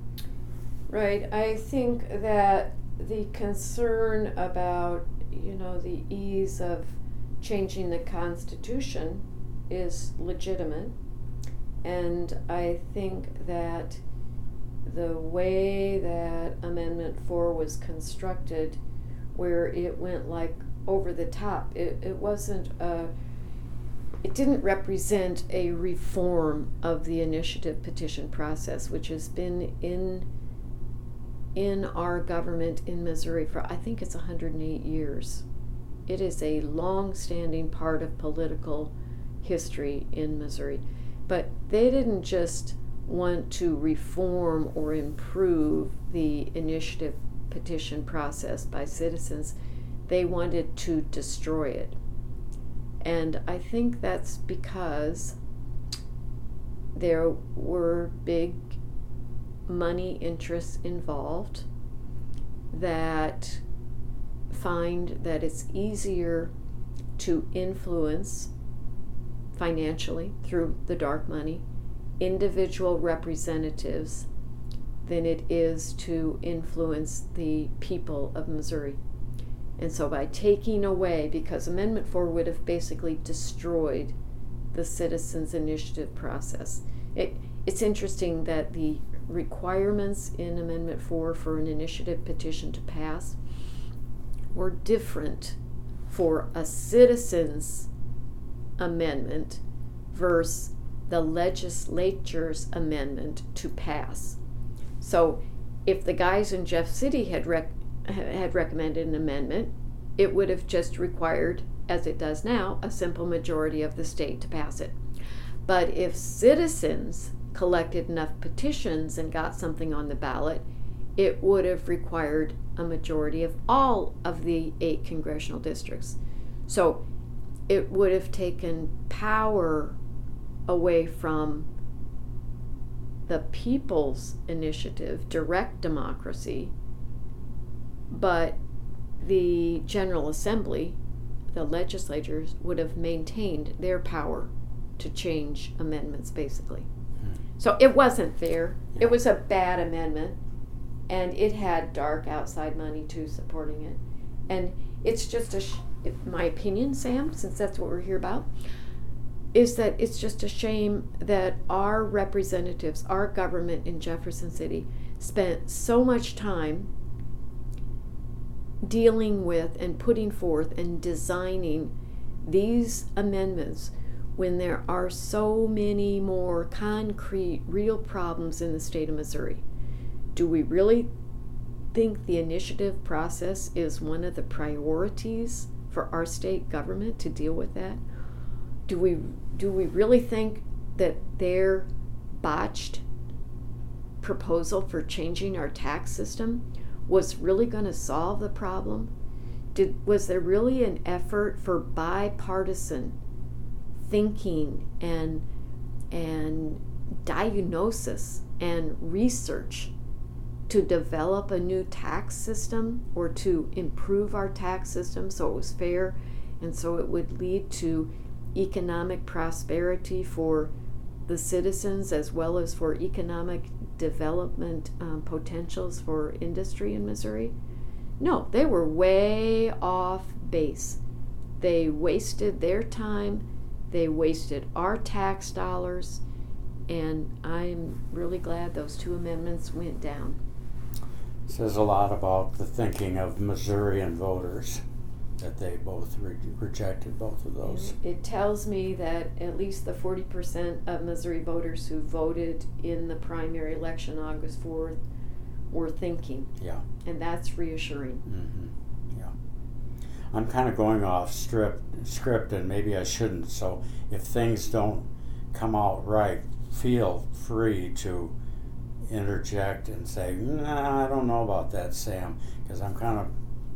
Right. I think that the concern about, you know, the ease of changing the Constitution is legitimate. And I think that the way that Amendment four was constructed, where it went like over the top, it, it wasn't a, it didn't represent a reform of the initiative petition process, which has been in in our government in Missouri for, I think it's one hundred eight years. It is a long-standing part of political history in Missouri. But they didn't just want to reform or improve the initiative petition process by citizens. They wanted to destroy it. And I think that's because there were big money interests involved that find that it's easier to influence financially through the dark money individual representatives than it is to influence the people of Missouri. And so by taking away, because Amendment four would have basically destroyed the citizens' initiative process. It, it's interesting that the requirements in Amendment four for an initiative petition to pass were different for a citizen's amendment versus the legislature's amendment to pass. So if the guys in Jeff City had rec- had recommended an amendment, it would have just required, as it does now, a simple majority of the state to pass it. But if citizens collected enough petitions and got something on the ballot, it would have required a majority of all of the eight congressional districts. So it would have taken power away from the people's initiative, direct democracy, but the General Assembly, the legislatures, would have maintained their power to change amendments, basically. Hmm. So it wasn't fair. Yeah. It was a bad amendment, and it had dark outside money, too, supporting it. And it's just a, sh- my opinion, Sam, since that's what we're here about, is that it's just a shame that our representatives, our government in Jefferson City, spent so much time dealing with and putting forth and designing these amendments when there are so many more concrete, real problems in the state of Missouri. Do we really think the initiative process is one of the priorities for our state government to deal with that? Do we do we really think that their botched proposal for changing our tax system was really going to solve the problem? Did was there really an effort for bipartisan thinking and and diagnosis and research to develop a new tax system or to improve our tax system so it was fair and so it would lead to economic prosperity for the citizens as well as for economic development um, potentials for industry in Missouri? No, they were way off base. They wasted their time, they wasted our tax dollars, and I'm really glad those two amendments went down. It says a lot about the thinking of Missourian voters that they both re- rejected both of those. And it tells me that at least the forty percent of Missouri voters who voted in the primary election August fourth were thinking. Yeah. And that's reassuring. Mm-hmm. Yeah. I'm kind of going off strip, script, and maybe I shouldn't. So if things don't come out right, feel free to interject and say, nah, I don't know about that, Sam, because I'm kind of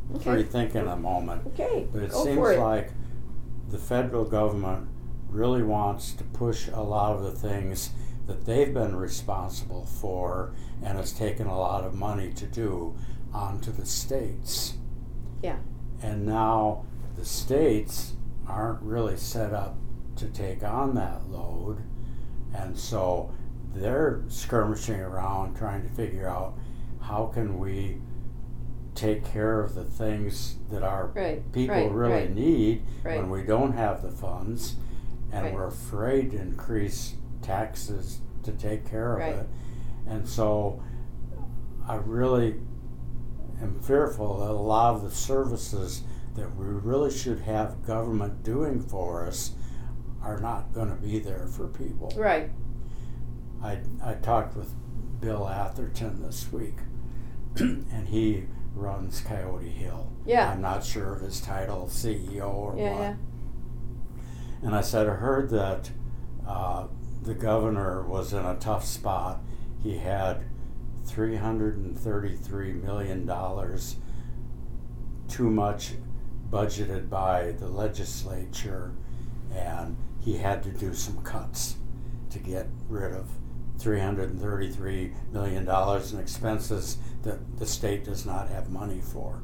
Okay. free thinking a moment. Okay, But it go seems for it. like the federal government really wants to push a lot of the things that they've been responsible for and has taken a lot of money to do onto the states. Yeah. And now the states aren't really set up to take on that load, and so they're skirmishing around trying to figure out how can we take care of the things that our Right, people right, really right. need Right. when we don't have the funds, and Right. we're afraid to increase taxes to take care of Right. it. And so I really am fearful that a lot of the services that we really should have government doing for us are not going to be there for people. Right. I, I talked with Bill Atherton this week, and he runs Coyote Hill. Yeah. I'm not sure of his title, C E O or Yeah, what. yeah. And I said, I heard that uh, the governor was in a tough spot. He had three hundred thirty-three million dollars too much budgeted by the legislature, and he had to do some cuts to get rid of three hundred thirty-three million dollars in expenses that the state does not have money for.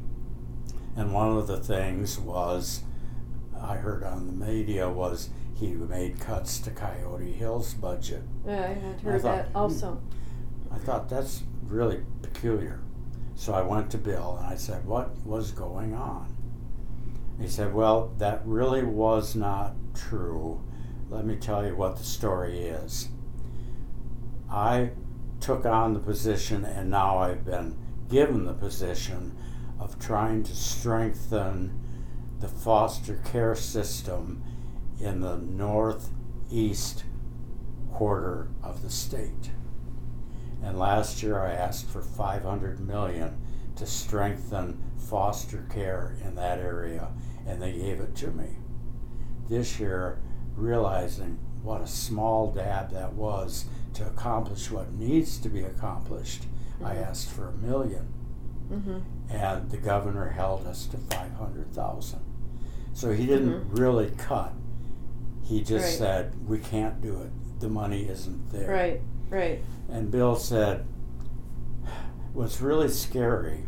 And one of the things was, I heard on the media, was he made cuts to Coyote Hill's budget. Yeah, I had I heard thought, that also. I thought that's really peculiar. So I went to Bill and I said, what was going on? He said, well, that really was not true. Let me tell you what the story is. I took on the position, and now I've been given the position of trying to strengthen the foster care system in the northeast quarter of the state. And last year I asked for five hundred million dollars to strengthen foster care in that area, and they gave it to me. This year, realizing what a small dab that was to accomplish what needs to be accomplished, mm-hmm. I asked for a million. Mm-hmm. And the governor held us to five hundred thousand. So he didn't mm-hmm. really cut. He just right. said, we can't do it. The money isn't there. Right, right. And Bill said, what's really scary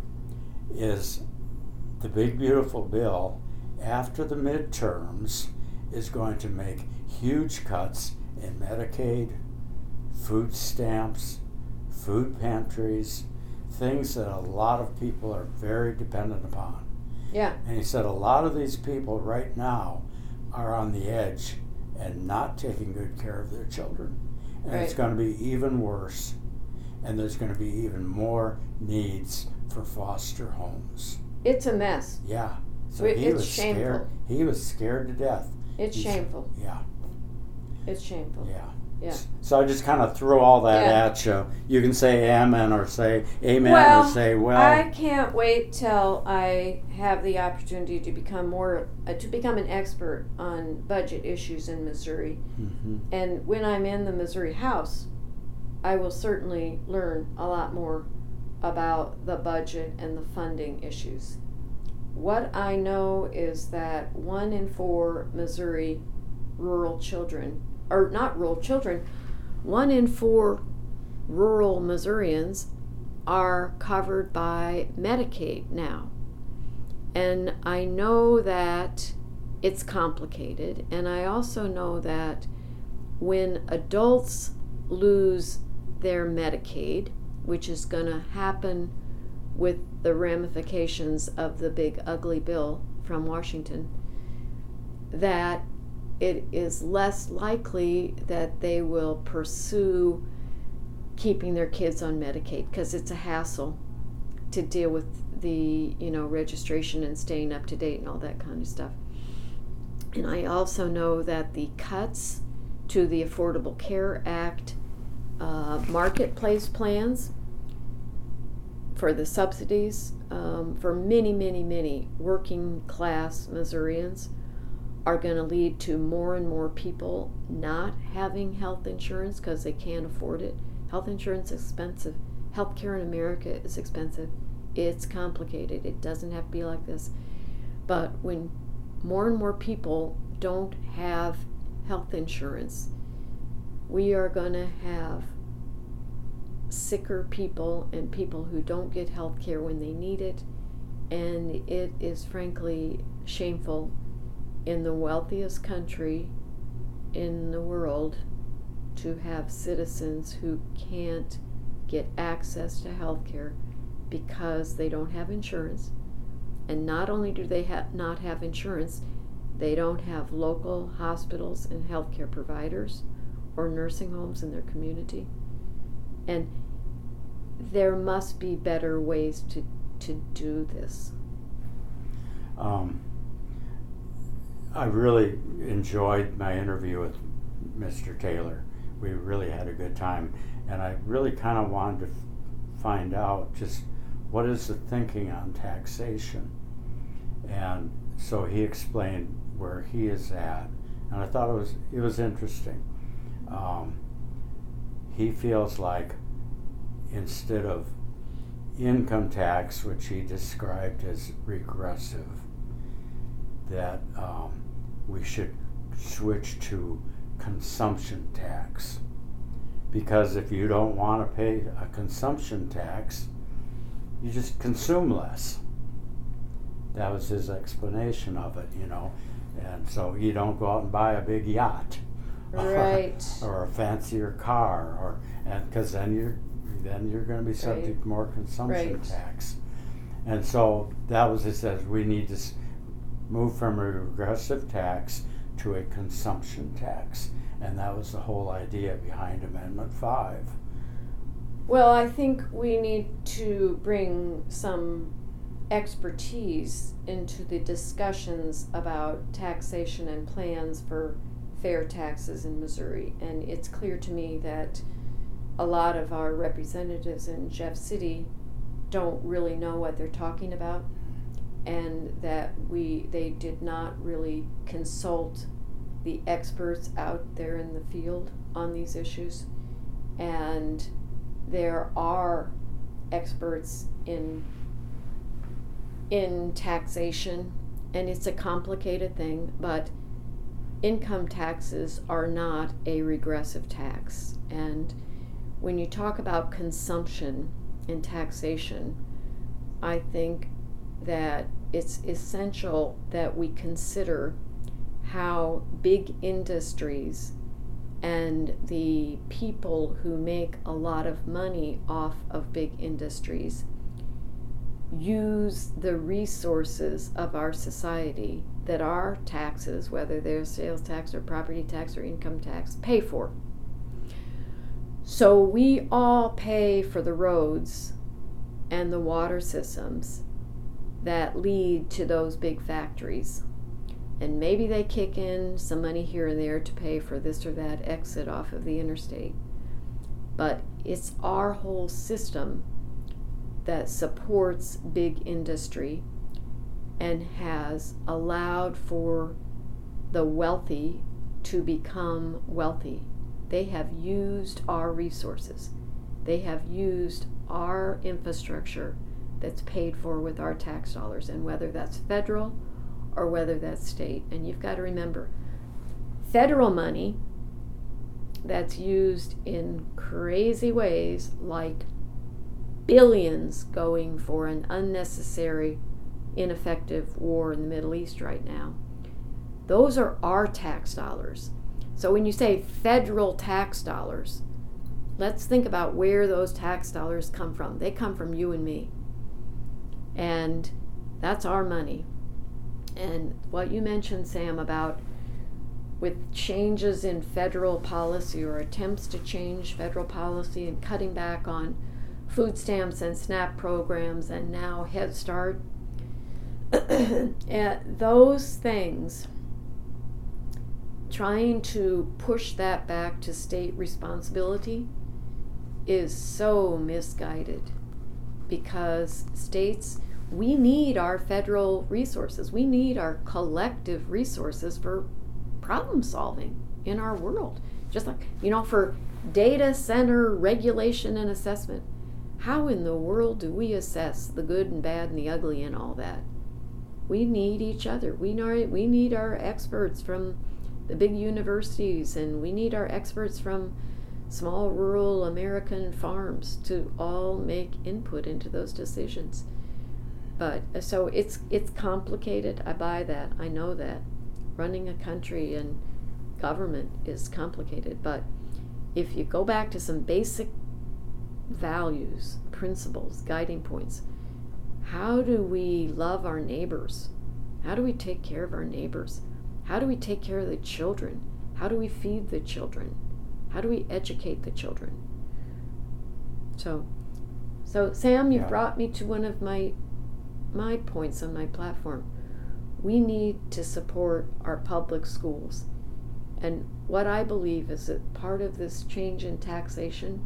is the big beautiful bill after the midterms is going to make huge cuts in Medicaid, food stamps, food pantries, things that a lot of people are very dependent upon. Yeah. And he said a lot of these people right now are on the edge and not taking good care of their children. And right. it's going to be even worse. And there's going to be even more needs for foster homes. It's a mess. Yeah. So It- he it's was shameful. scared. He was scared to death. It's He's- shameful. Yeah. It's shameful. Yeah. Yeah. So I just kind of threw all that Yeah. at you. You can say amen or say amen Well, or say well. I can't wait till I have the opportunity to become more uh, to become an expert on budget issues in Missouri. Mm-hmm. And when I'm in the Missouri House, I will certainly learn a lot more about the budget and the funding issues. What I know is that one in four Missouri rural children, or not rural children, one in four rural Missourians are covered by Medicaid now. And I know that it's complicated, and I also know that when adults lose their Medicaid, which is going to happen with the ramifications of the big ugly bill from Washington, that it is less likely that they will pursue keeping their kids on Medicaid because it's a hassle to deal with the, you know, registration and staying up to date and all that kind of stuff. And I also know that the cuts to the Affordable Care Act uh, marketplace plans for the subsidies um, for many, many, many working class Missourians are going to lead to more and more people not having health insurance because they can't afford it. Health insurance is expensive. Healthcare in America is expensive. It's complicated. It doesn't have to be like this. But when more and more people don't have health insurance, we are going to have sicker people and people who don't get health care when they need it. And it is frankly shameful in the wealthiest country in the world to have citizens who can't get access to health care because they don't have insurance. And not only do they ha- not have insurance, they don't have local hospitals and healthcare providers or nursing homes in their community. And there must be better ways to, to do this. Um, I really enjoyed my interview with Mister Taylor. We really had a good time, and I really kind of wanted to f- find out just what is the thinking on taxation. And so he explained where he is at, and I thought it was it was interesting. Um, he feels like instead of income tax, which he described as regressive, that um, we should switch to consumption tax. Because if you don't want to pay a consumption tax, you just consume less. That was his explanation of it, you know. And so you don't go out and buy a big yacht, right, or, or a fancier car, or and because then you're then you're going to be subject right. to more consumption right. tax. And so that was, it says we need to move from a regressive tax to a consumption tax, and that was the whole idea behind Amendment five. Well, I think we need to bring some expertise into the discussions about taxation and plans for fair taxes in Missouri. And it's clear to me that a lot of our representatives in Jeff City don't really know what they're talking about, and that we they did not really consult the experts out there in the field on these issues. And there are experts in in taxation, and it's a complicated thing, but income taxes are not a regressive tax. And when you talk about consumption and taxation, I think that it's essential that we consider how big industries and the people who make a lot of money off of big industries use the resources of our society that our taxes, whether they're sales tax or property tax or income tax, pay for. So we all pay for the roads and the water systems that lead to those big factories. And maybe they kick in some money here and there to pay for this or that exit off of the interstate. But it's our whole system that supports big industry and has allowed for the wealthy to become wealthy. They have used our resources. They have used our infrastructure that's paid for with our tax dollars, and whether that's federal or whether that's state. And you've got to remember, federal money that's used in crazy ways, like billions going for an unnecessary, ineffective war in the Middle East right now, those are our tax dollars. So when you say federal tax dollars, let's think about where those tax dollars come from. They come from you and me. And that's our money. And what you mentioned, Sam, about with changes in federal policy or attempts to change federal policy and cutting back on food stamps and SNAP programs and now Head Start, and those things, trying to push that back to state responsibility is so misguided, because states, we need our federal resources. We need our collective resources for problem solving in our world. Just like, you know, for data center regulation and assessment. how in the world do we assess the good and bad and the ugly and all that? We need each other. We know we need our experts from the big universities, and we need our experts from small rural American farms to all make input into those decisions. But so it's it's complicated. I buy that. I know that. Running a country and government is complicated, but if you go back to some basic values, principles, guiding points, how do we love our neighbors? How do we take care of our neighbors? How do we take care of the children? How do we feed the children? How do we educate the children? So, so Sam, you Yeah. brought me to one of my my points on my platform. We need to support our public schools. And what I believe is that part of this change in taxation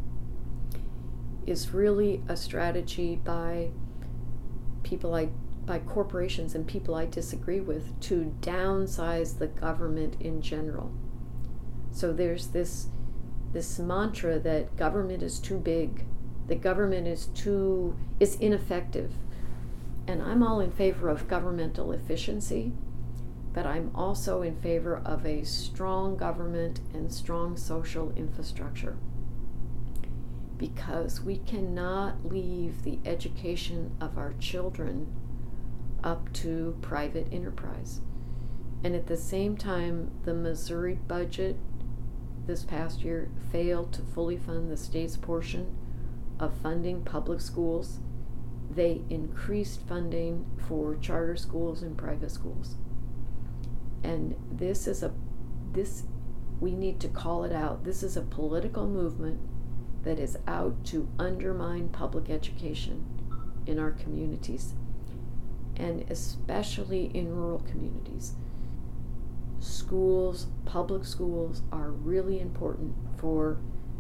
is really a strategy by people I, by corporations and people I disagree with to downsize the government in general. So there's this this mantra that government is too big, that government is too is ineffective. And I'm all in favor of governmental efficiency, but I'm also in favor of a strong government and strong social infrastructure. Because we cannot leave the education of our children up to private enterprise. And at the same time, the Missouri budget this past year failed to fully fund the state's portion of funding public schools. They increased funding for charter schools and private schools. And this is a, this, we need to call it out. This is a political movement that is out to undermine public education in our communities, and especially in rural communities. Schools, public schools, are really important for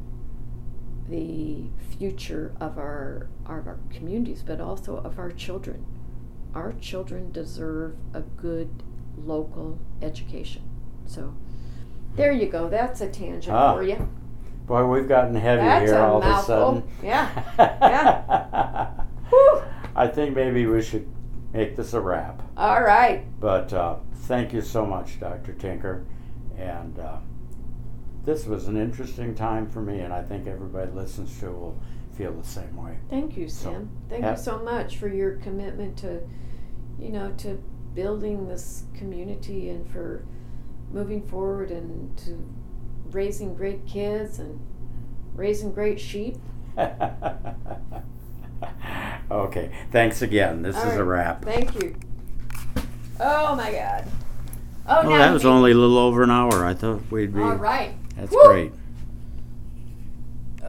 the future of our, of our communities, but also of our children. Our children deserve a good local education. So there you go. That's a tangent Ah. for you. Boy, we've gotten heavy That's here a all mouthful. of a sudden. Yeah, yeah. Whew. I think maybe we should make this a wrap. All right. But uh, thank you so much, Doctor Tinker. And uh, this was an interesting time for me, and I think everybody that listens to it will feel the same way. Thank you, Sam. So, Thank yeah. you so much for your commitment to, you know, to building this community and for moving forward and to raising great kids and raising great sheep. Okay, thanks again. This All is a right. wrap. Thank you. Oh my God. Oh, Oh, now that was me. only a little over an hour. I thought we'd be. All right. That's Woo! great.